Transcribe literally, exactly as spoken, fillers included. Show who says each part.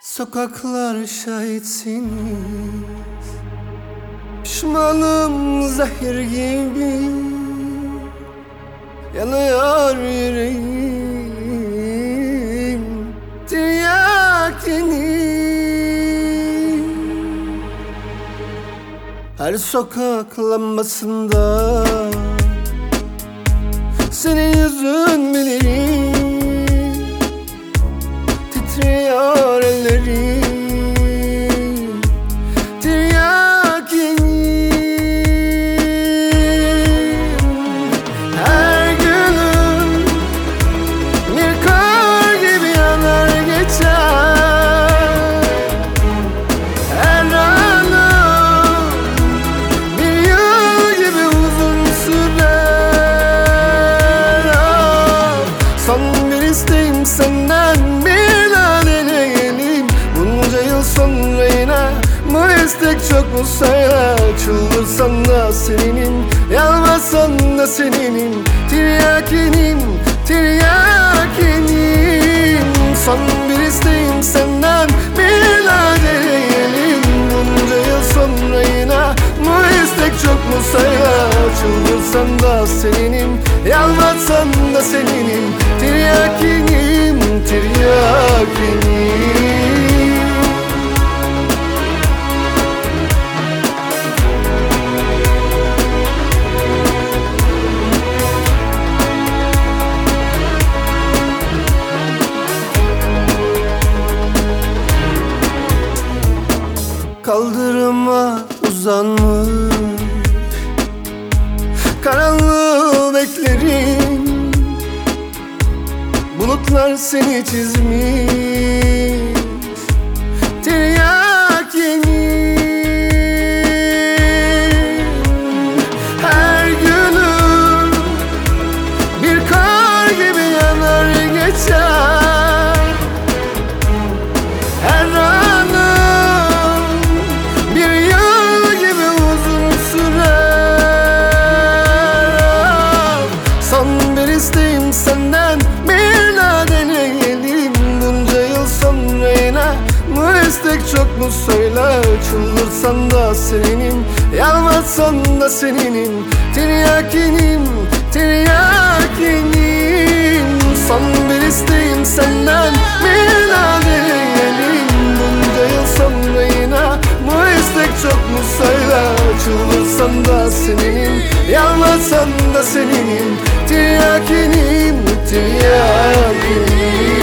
Speaker 1: Sokaklar şahitsiniz, pişmanım zehir gibi, yanıyor yüreğim tiryakinin. Her sokak lambasında senin yüzün bilirim. Titriyor ellerim tiryakinim. Her günüm bir kar gibi yanar geçer. Her anım bir yıl gibi uzun sürer. Ah, son bir isteğim senden, sonra yine bu istek çok mu sayar? Çıldırsan da seninim, yalvarsan da seninim, tiryakinim, tiryakinim. Son bir isteğim senden, bir daha deneyelim. Bunca yıl sonra yine bu istek çok mu sayar? Çıldırsan da seninim, yalvarsan da seninim, tiryakinim, tiryakinim. Kaldırıma uzanmış, karanlığı beklerim. Bulutlar seni çizmiş, tiryakinim. Her günüm bir kar gibi yanar geçer. Her anım bir yıl gibi uzun sürer. Son bir isteğim senden, bir daha deneyelim. Bunca yıl sonra yine bu istek çok mu söyler? Çıldırsan da seninim, yalvarsan da seninim, tiryakinim, tiryakinim. Son bir isteğim senden, bir daha deneyelim. Bunca yıl sonra yine bu istek çok mu söyler? Çıldırsan da seninim, yalvarsan da seninim, tiryakinim, tiryakinim.